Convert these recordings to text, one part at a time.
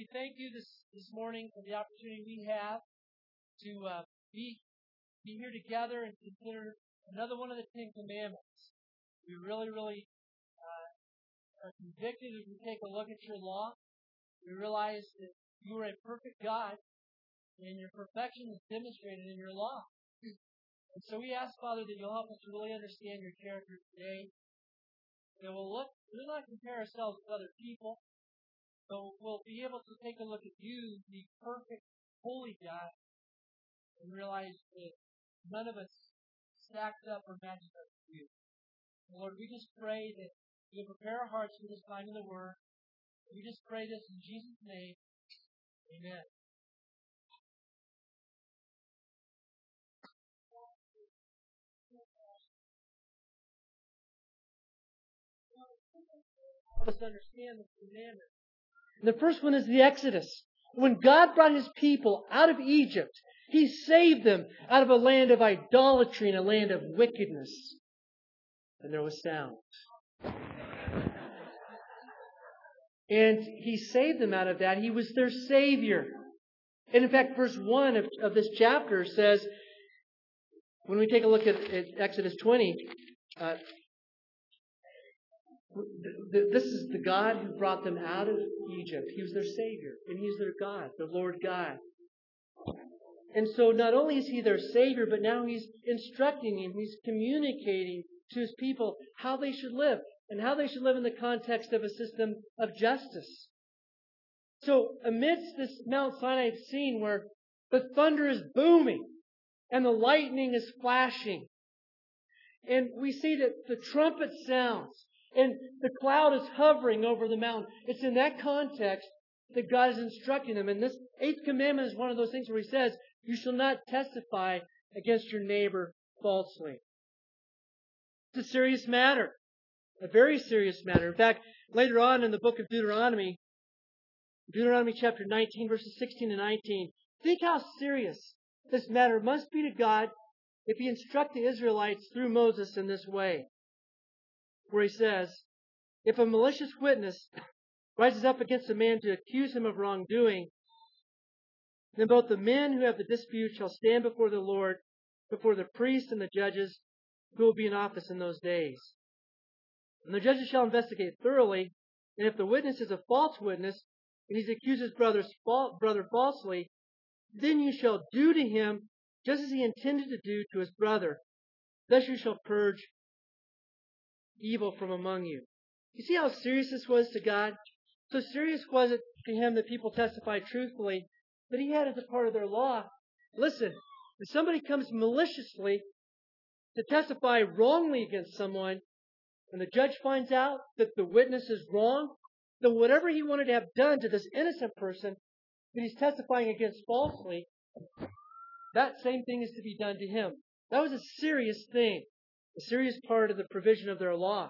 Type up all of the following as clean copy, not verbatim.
we thank you this morning for the opportunity we have to be here together and consider another one of the Ten Commandments. We really are convicted as we take a look at your law. We realize that you are a perfect God, and your perfection is demonstrated in your law. And so we ask, Father, that you'll help us to really understand your character today. That we'll not compare ourselves with other people, but we'll be able to take a look at you, the perfect, holy God, and realize that none of us stacks up or matches up to you. And Lord, we just pray that you'll prepare our hearts for this time in the Word. We just pray this in Jesus' name. Amen. Help us understand the commandment. The first one is the Exodus. When God brought His people out of Egypt, He saved them out of a land of idolatry and a land of wickedness. And there was sound. And He saved them out of that. He was their Savior. And in fact, verse 1 of this chapter says, when we take a look at Exodus 20, this is the God who brought them out of Egypt. He was their Savior, and He's their God, the Lord God. And so not only is He their Savior, but now He's instructing and He's communicating to His people how they should live, and how they should live in the context of a system of justice. So amidst this Mount Sinai scene where the thunder is booming, and the lightning is flashing, and we see that the trumpet sounds, and the cloud is hovering over the mountain. It's in that context that God is instructing them. And this 8th commandment is one of those things where He says, you shall not testify against your neighbor falsely. It's a serious matter. A very serious matter. In fact, later on in the book of Deuteronomy chapter 19, verses 16 and 19, think how serious this matter must be to God if He instruct the Israelites through Moses in this way, where He says, if a malicious witness rises up against a man to accuse him of wrongdoing, then both the men who have the dispute shall stand before the Lord, before the priests and the judges who will be in office in those days. And the judges shall investigate thoroughly, and if the witness is a false witness, and he accuses brother falsely, then you shall do to him just as he intended to do to his brother. Thus you shall purge evil from among you. You see how serious this was to God? So serious was it to Him that people testified truthfully, that He had as a part of their law. Listen, if somebody comes maliciously to testify wrongly against someone, and the judge finds out that the witness is wrong, then whatever he wanted to have done to this innocent person that he's testifying against falsely, that same thing is to be done to him. That was a serious thing, a serious part of the provision of their law.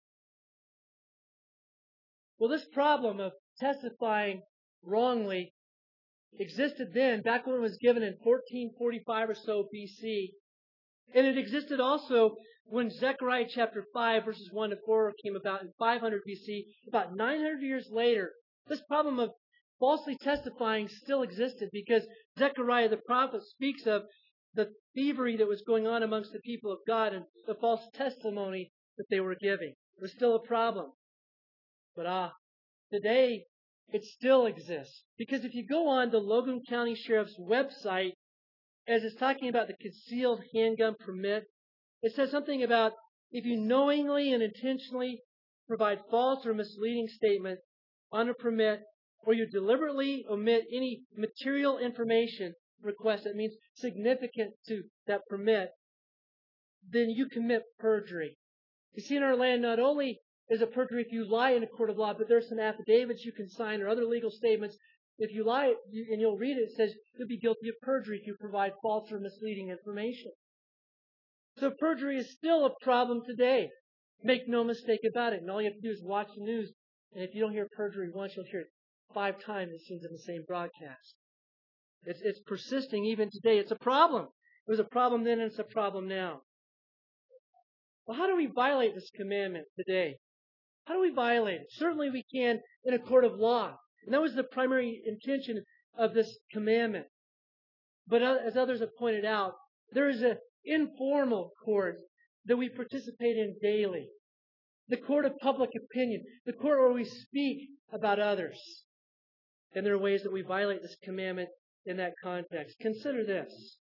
Well, this problem of testifying wrongly existed then, back when it was given in 1445 or so BC. And it existed also when Zechariah chapter 5 verses 1 to 4 came about in 500 BC. About 900 years later, this problem of falsely testifying still existed because Zechariah the prophet speaks of the thievery that was going on amongst the people of God and the false testimony that they were giving. It was still a problem. But today, it still exists. Because if you go on the Logan County Sheriff's website, as it's talking about the concealed handgun permit, it says something about if you knowingly and intentionally provide false or misleading statement on a permit, or you deliberately omit any material information request that means significant to that permit, then you commit perjury. You see, in our land, not only is it perjury if you lie in a court of law, but there's some affidavits you can sign or other legal statements. If you lie, and you'll read it, it says you'll be guilty of perjury if you provide false or misleading information. So perjury is still a problem today. Make no mistake about it. And all you have to do is watch the news. And if you don't hear perjury once, you'll hear it 5 times, it seems, in the same broadcast. It's persisting even today. It's a problem. It was a problem then and it's a problem now. Well, how do we violate this commandment today? How do we violate it? Certainly we can in a court of law. And that was the primary intention of this commandment. But as others have pointed out, there is an informal court that we participate in daily. The court of public opinion. The court where we speak about others. And there are ways that we violate this commandment in that context. Consider this.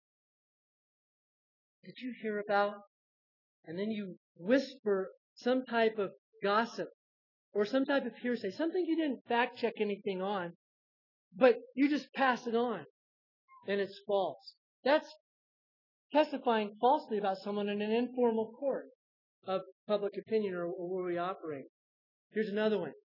Did you hear about? And then you whisper some type of gossip or some type of hearsay, something you didn't fact check anything on, but you just pass it on, and it's false. That's testifying falsely about someone in an informal court of public opinion or where we operate. Here's another one.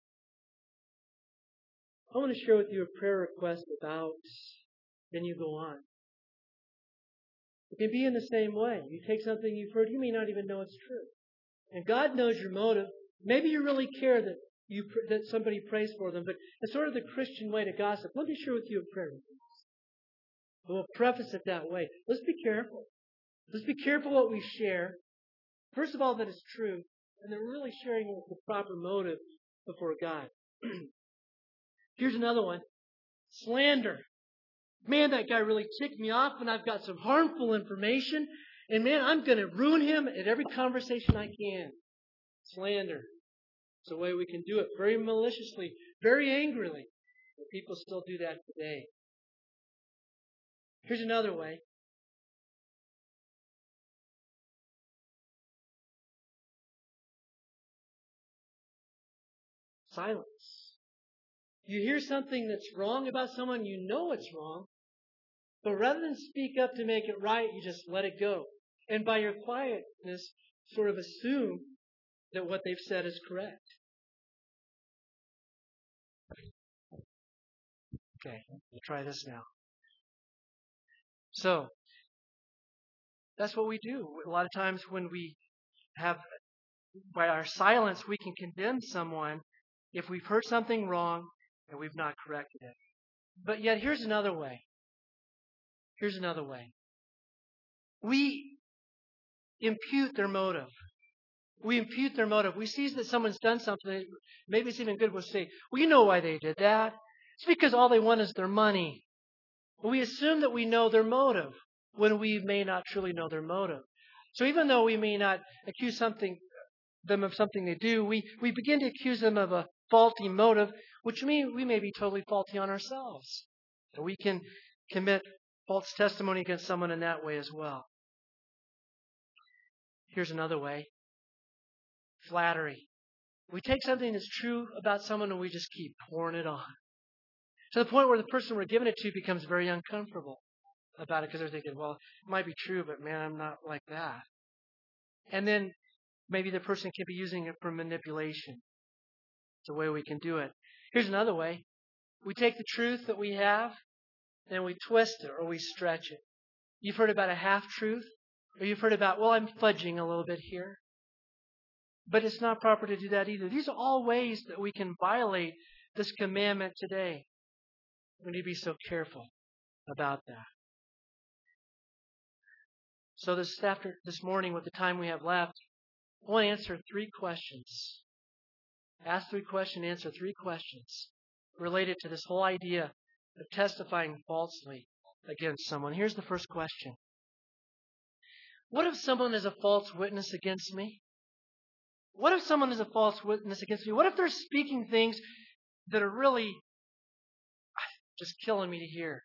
I want to share with you a prayer request about, then you go on. It can be in the same way. You take something you've heard, you may not even know it's true. And God knows your motive. Maybe you really care that somebody prays for them, but it's sort of the Christian way to gossip. Let me share with you a prayer. We'll preface it that way. Let's be careful. Let's be careful what we share. First of all, that it's true, and then really sharing it with the proper motive before God. Here's another one. Slander. Man, that guy really ticked me off, and I've got some harmful information, and man, I'm going to ruin him at every conversation I can. Slander. It's a way we can do it very maliciously, very angrily. But people still do that today. Here's another way. Silence. You hear something that's wrong about someone, you know it's wrong, but rather than speak up to make it right, you just let it go. And by your quietness, sort of assume that what they've said is correct. Okay, we'll try this now. So, that's what we do. A lot of times when we have, by our silence, we can condemn someone if we've heard something wrong and we've not corrected it. But yet, here's another way. Here's another way. We impute their motive. We impute their motive. We see that someone's done something. Maybe it's even good. We'll say, well, you know why they did that. It's because all they want is their money. But we assume that we know their motive when we may not truly know their motive. So even though we may not accuse them of something they do, we begin to accuse them of a faulty motive, which means we may be totally faulty on ourselves. And we can commit false testimony against someone in that way as well. Here's another way. Flattery. We take something that's true about someone and we just keep pouring it on. To the point where the person we're giving it to becomes very uncomfortable about it because they're thinking, well, it might be true, but man, I'm not like that. And then maybe the person can be using it for manipulation. It's a way we can do it. Here's another way. We take the truth that we have, and we twist it or we stretch it. You've heard about a half-truth, or you've heard about, well, I'm fudging a little bit here. But it's not proper to do that either. These are all ways that we can violate this commandment today. We need to be so careful about that. So this morning, with the time we have left, I want to answer 3 questions. Ask 3 questions, answer 3 questions related to this whole idea of testifying falsely against someone. Here's the first question. What if someone is a false witness against me? What if someone is a false witness against me? What if they're speaking things that are really just killing me to hear?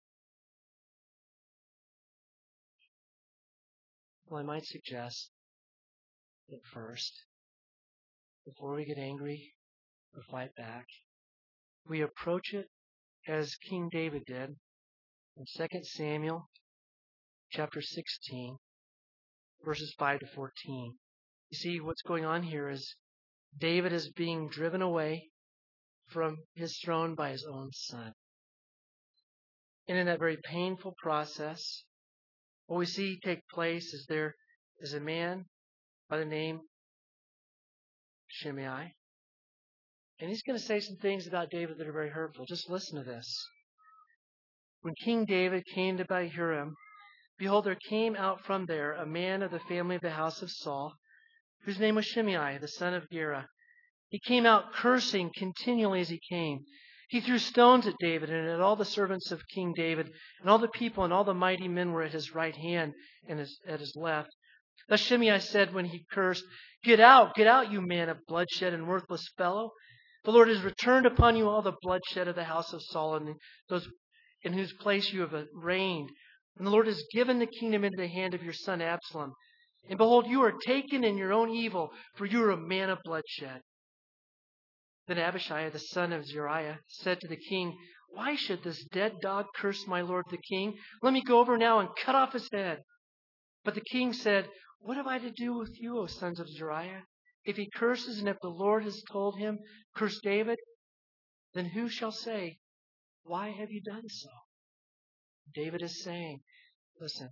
Well, I might suggest that first, before we get angry or fight back, we approach it as King David did in 2 Samuel chapter 16, verses 5 to 14. You see, what's going on here is David is being driven away from his throne by his own son. And in that very painful process, what we see take place is there is a man by the name Shimei. And he's going to say some things about David that are very hurtful. Just listen to this. When King David came to Bahurim, behold, there came out from there a man of the family of the house of Saul, whose name was Shimei, the son of Gera. He came out cursing continually as he came. He threw stones at David and at all the servants of King David, and all the people and all the mighty men were at his right hand and at his left. Thus Shimei said when he cursed, get out, you man of bloodshed and worthless fellow. The Lord has returned upon you all the bloodshed of the house of Saul and those in whose place you have reigned. And the Lord has given the kingdom into the hand of your son Absalom. And behold, you are taken in your own evil, for you are a man of bloodshed. Then Abishai, the son of Zeruiah, said to the king, why should this dead dog curse my lord the king? Let me go over now and cut off his head. But the king said, what have I to do with you, O sons of Zeruiah? If he curses, and if the Lord has told him, curse David, then who shall say, why have you done so? David is saying, listen,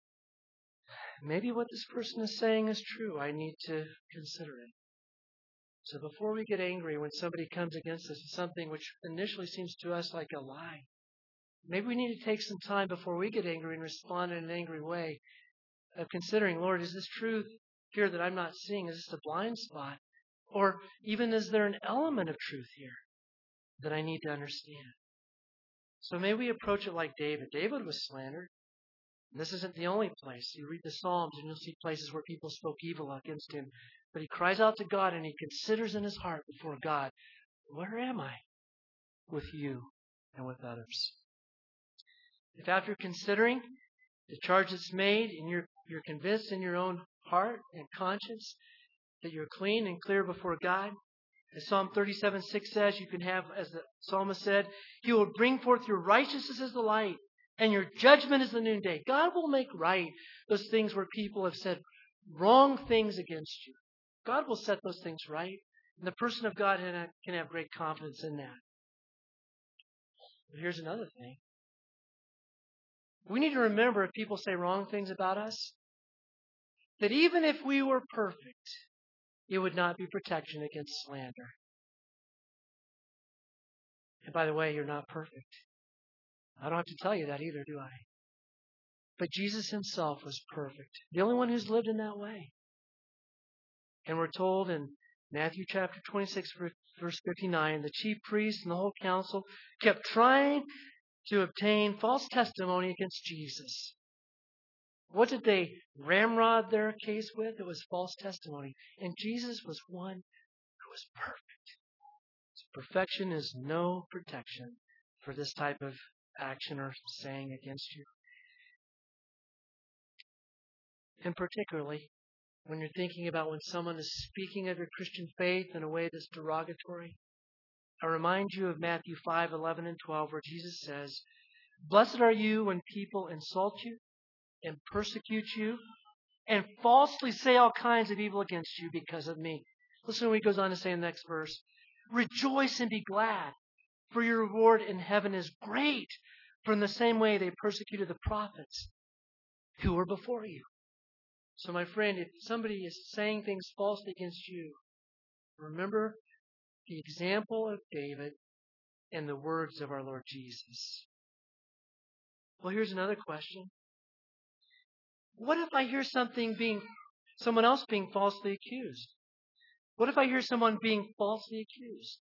maybe what this person is saying is true. I need to consider it. So before we get angry when somebody comes against us with something which initially seems to us like a lie, maybe we need to take some time before we get angry and respond in an angry way of considering, Lord, is this truth here that I'm not seeing? Is this a blind spot? Or even is there an element of truth here that I need to understand? So may we approach it like David. David was slandered. And this isn't the only place. You read the Psalms and you'll see places where people spoke evil against him. But he cries out to God and he considers in his heart before God, where am I with you and with others? If after considering the charge that's made and you're convinced in your own heart and conscience that you're clean and clear before God, as Psalm 37:6 says, you can have, as the psalmist said, He will bring forth your righteousness as the light and your judgment as the noonday. God will make right those things where people have said wrong things against you. God will set those things right. And the person of God can have great confidence in that. But here's another thing. We need to remember if people say wrong things about us, that even if we were perfect, it would not be protection against slander. And by the way, you're not perfect. I don't have to tell you that either, do I? But Jesus himself was perfect. The only one who's lived in that way. And we're told in Matthew chapter 26, verse 59, the chief priests and the whole council kept trying to obtain false testimony against Jesus. What did they ramrod their case with? It was false testimony. And Jesus was one who was perfect. So perfection is no protection for this type of action or saying against you. And particularly when you're thinking about when someone is speaking of your Christian faith in a way that's derogatory, I remind you of Matthew 5:11 and 12, where Jesus says, blessed are you when people insult you and persecute you and falsely say all kinds of evil against you because of me. Listen to what he goes on to say in the next verse. Rejoice and be glad, for your reward in heaven is great. For in the same way they persecuted the prophets who were before you. So my friend, if somebody is saying things falsely against you, remember the example of David and the words of our Lord Jesus. Well, here's another question. What if I hear someone else being falsely accused? What if I hear someone being falsely accused?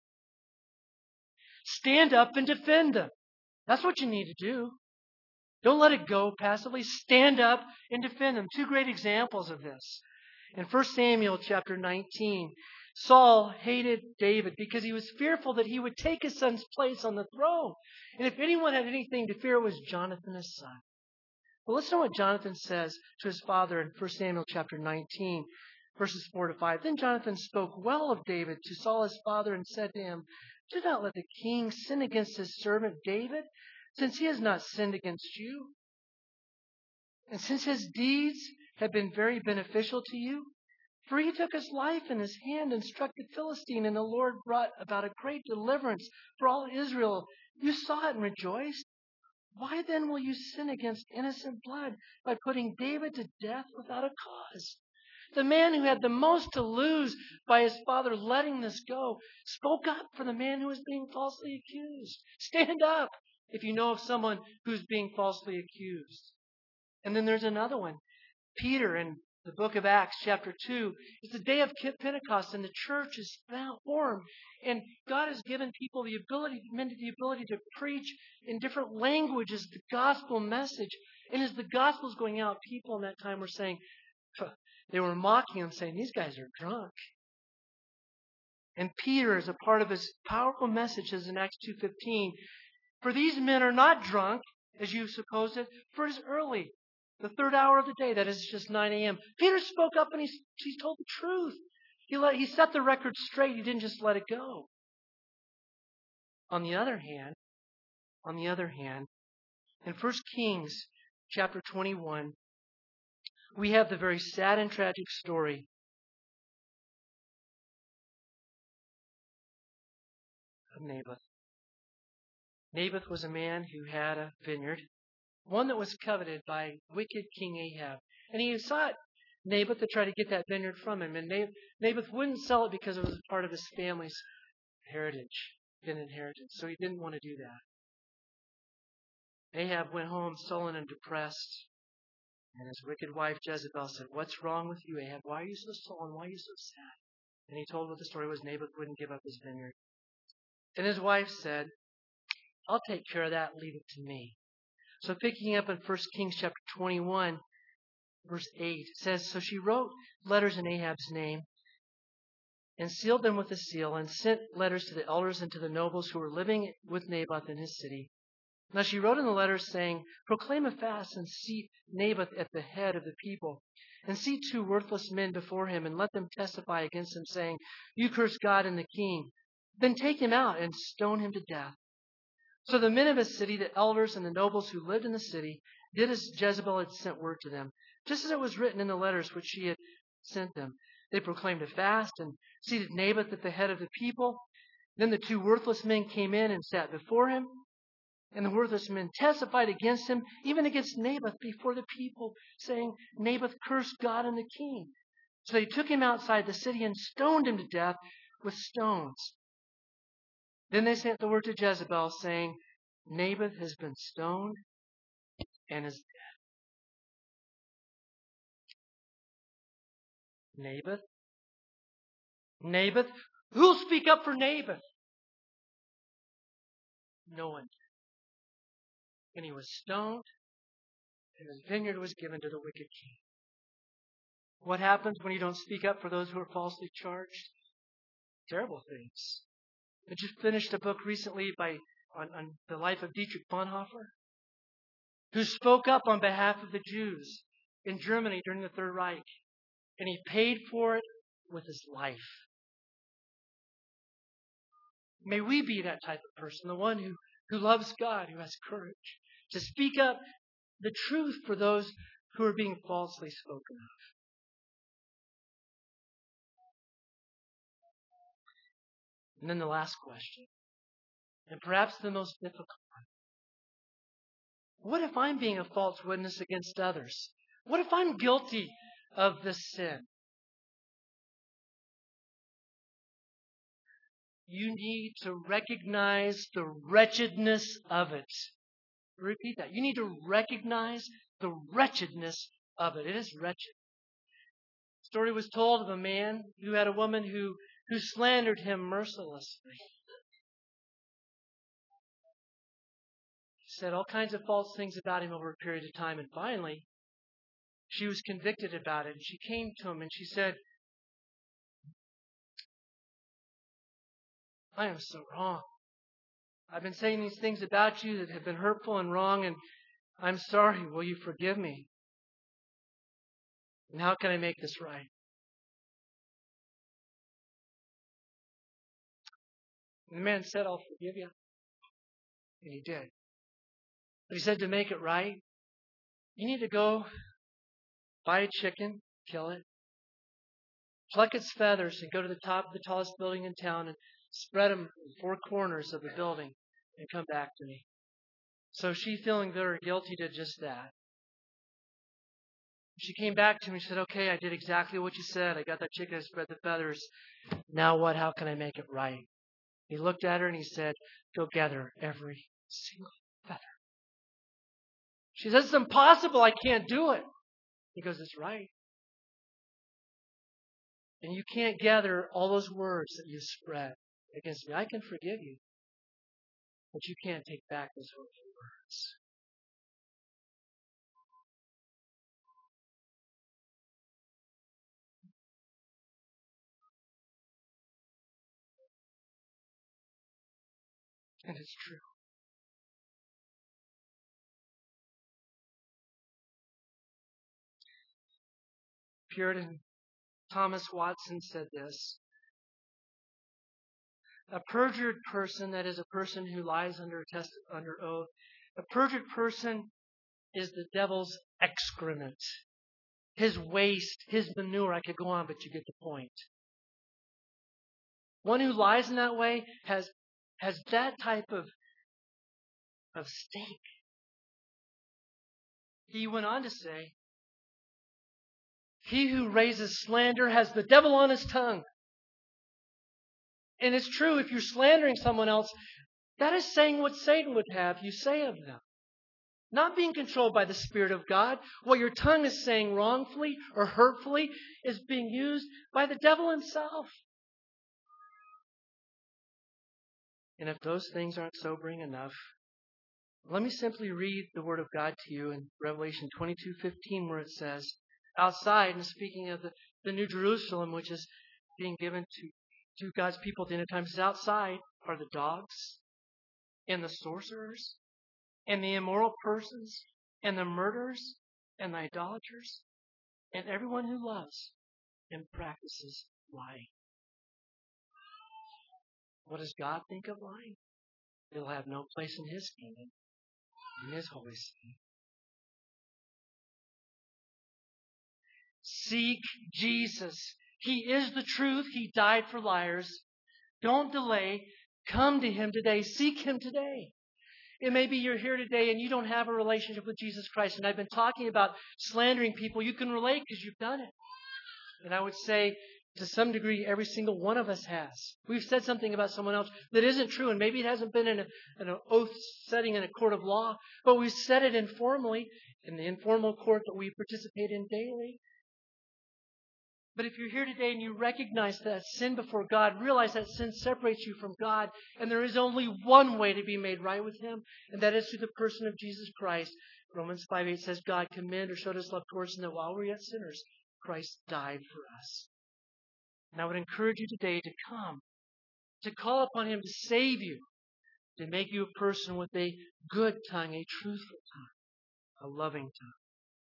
Stand up and defend them. That's what you need to do. Don't let it go passively. Stand up and defend them. Two great examples of this. In 1 Samuel chapter 19, Saul hated David because he was fearful that he would take his son's place on the throne. And if anyone had anything to fear, it was Jonathan, his son. Well, listen to what Jonathan says to his father in 1 Samuel chapter 19, verses 4 to 5. Then Jonathan spoke well of David to Saul his father and said to him, do not let the king sin against his servant David, since he has not sinned against you. And since his deeds have been very beneficial to you, for he took his life in his hand and struck the Philistine, and the Lord brought about a great deliverance for all Israel. You saw it and rejoiced. Why then will you sin against innocent blood by putting David to death without a cause? The man who had the most to lose by his father letting this go spoke up for the man who was being falsely accused. Stand up if you know of someone who's being falsely accused. And then there's another one. Peter in the book of Acts, chapter 2. It's the day of Pentecost, and the church is formed. And God has given people men the ability to preach in different languages the gospel message. And as the gospel is going out, people in that time were saying, they were mocking him, saying, these guys are drunk. And Peter, as a part of his powerful message, says in Acts 2:15, for these men are not drunk, as you supposed it, for it is early, the third hour of the day, that is just 9 a.m. Peter spoke up and he told the truth. He set the record straight. He didn't just let it go. On the other hand, in 1 Kings chapter 21, we have the very sad and tragic story of Naboth. Naboth was a man who had a vineyard, one that was coveted by wicked King Ahab. And he sought Naboth to try to get that vineyard from him. And Naboth wouldn't sell it because it was part of his family's heritage, an inheritance. So he didn't want to do that. Ahab went home sullen and depressed. And his wicked wife Jezebel said, what's wrong with you, Ahab? Why are you so sullen? Why are you so sad? And he told what the story was. Naboth wouldn't give up his vineyard. And his wife said, I'll take care of that. Leave it to me. So picking up in 1 Kings chapter 21, verse 8, it says, so she wrote letters in Ahab's name and sealed them with a seal and sent letters to the elders and to the nobles who were living with Naboth in his city. Now she wrote in the letters saying, proclaim a fast and seat Naboth at the head of the people, and seat 2 worthless men before him, and let them testify against him, saying, you curse God and the king. Then take him out and stone him to death. So the men of his city, the elders and the nobles who lived in the city, did as Jezebel had sent word to them, just as it was written in the letters which she had sent them. They proclaimed a fast and seated Naboth at the head of the people. Then the 2 worthless men came in and sat before him. And the worthless men testified against him, even against Naboth, before the people, saying, Naboth cursed God and the king. So they took him outside the city and stoned him to death with stones. Then they sent the word to Jezebel, saying, Naboth has been stoned and is dead. Naboth? Who'll speak up for Naboth? No one did. And he was stoned, and his vineyard was given to the wicked king. What happens when you don't speak up for those who are falsely charged? Terrible things. I just finished a book recently on the life of Dietrich Bonhoeffer, who spoke up on behalf of the Jews in Germany during the Third Reich, and he paid for it with his life. May we be that type of person, the one who loves God, who has courage to speak up the truth for those who are being falsely spoken of. And then the last question, and perhaps the most difficult one. What if I'm being a false witness against others? What if I'm guilty of this sin? You need to recognize the wretchedness of it. Repeat that. You need to recognize the wretchedness of it. It is wretched. The story was told of a man who had a woman who slandered him mercilessly. He said all kinds of false things about him over a period of time, and finally, she was convicted about it. And she came to him and she said, I am so wrong. I've been saying these things about you that have been hurtful and wrong, and I'm sorry. Will you forgive me? And how can I make this right? And the man said, I'll forgive you. And he did. But he said, to make it right, you need to go buy a chicken, kill it, pluck its feathers, and go to the top of the tallest building in town and spread them in 4 corners of the building and come back to me. So she, feeling very guilty, did just that. She came back to me and said, okay, I did exactly what you said. I got that chicken, I spread the feathers. Now what? How can I make it right? He looked at her and he said, go gather every single feather. She says, it's impossible. I can't do it. He goes, it's right. And you can't gather all those words that you spread against me. I can forgive you, but you can't take back those hurtful words. And it's true. Puritan Thomas Watson said this: a perjured person, that is, a person who lies under oath, a perjured person is the devil's excrement, his waste, his manure. I could go on, but you get the point. One who lies in that way has that type of stake. He went on to say, he who raises slander has the devil on his tongue. And it's true, if you're slandering someone else, that is saying what Satan would have you say of them. Not being controlled by the Spirit of God. What your tongue is saying wrongfully or hurtfully is being used by the devil himself. And if those things aren't sobering enough, let me simply read the Word of God to you in Revelation 22:15, where it says, outside, and speaking of the New Jerusalem, which is being given to God's people at the end of time, says, outside are the dogs and the sorcerers and the immoral persons and the murderers and the idolaters and everyone who loves and practices lying. What does God think of lying? It'll have no place in His kingdom, in His holy city. Seek Jesus. He is the truth. He died for liars. Don't delay. Come to Him today. Seek Him today. It may be you're here today and you don't have a relationship with Jesus Christ. And I've been talking about slandering people. You can relate because you've done it. And I would say, to some degree, every single one of us has. We've said something about someone else that isn't true. And maybe it hasn't been in an oath setting in a court of law. But we've said it informally in the informal court that we participate in daily. But if you're here today and you recognize that sin before God, realize that sin separates you from God, and there is only one way to be made right with Him, and that is through the person of Jesus Christ. Romans 5:8 says, God commended or showed His love towards us, and that while we were yet sinners, Christ died for us. And I would encourage you today to come, to call upon Him to save you, to make you a person with a good tongue, a truthful tongue, a loving tongue.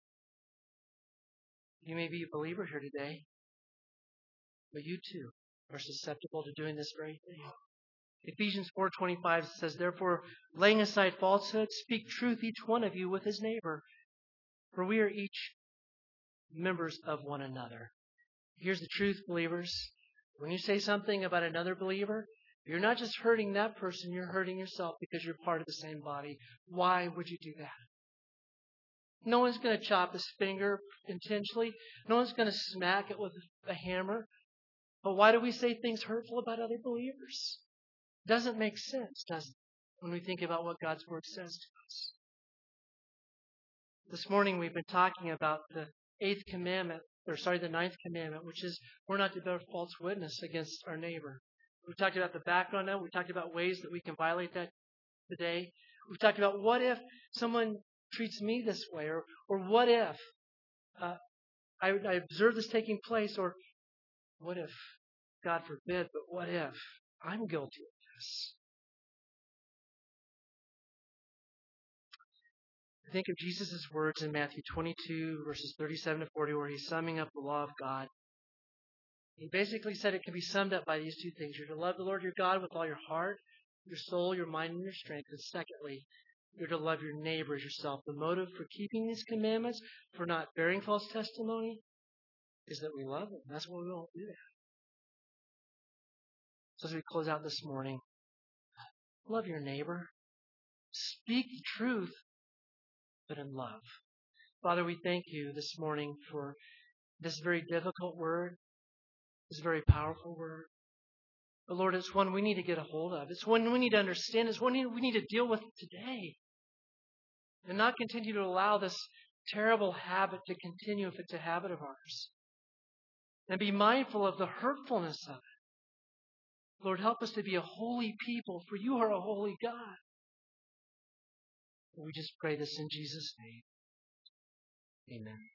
You may be a believer here today, but you too are susceptible to doing this very thing. Ephesians 4:25 says, therefore, laying aside falsehood, speak truth each one of you with his neighbor, for we are each members of one another. Here's the truth, believers. When you say something about another believer, you're not just hurting that person, you're hurting yourself because you're part of the same body. Why would you do that? No one's going to chop his finger intentionally. No one's going to smack it with a hammer. But why do we say things hurtful about other believers? Doesn't make sense, does it? When we think about what God's Word says to us. This morning we've been talking about the ninth commandment, which is we're not to bear false witness against our neighbor. We talked about the background of it. We talked about ways that we can violate that today. We've talked about what if someone treats me this way, or what if I observe this taking place, or what if, God forbid, but what if I'm guilty of this? I think of Jesus' words in Matthew 22, verses 37 to 40, where He's summing up the law of God. He basically said it can be summed up by these two things. You're to love the Lord your God with all your heart, your soul, your mind, and your strength. And secondly, you're to love your neighbor as yourself. The motive for keeping these commandments, for not bearing false testimony, is that we love Him. That's why we won't do that. So as we close out this morning, love your neighbor. Speak the truth, but in love. Father, we thank You this morning for this very difficult word, this very powerful word. But Lord, it's one we need to get a hold of. It's one we need to understand. It's one we need to deal with today. And not continue to allow this terrible habit to continue if it's a habit of ours. and be mindful of the hurtfulness of it. Lord, help us to be a holy people, for you are a holy God. We just pray this in Jesus' name. Amen.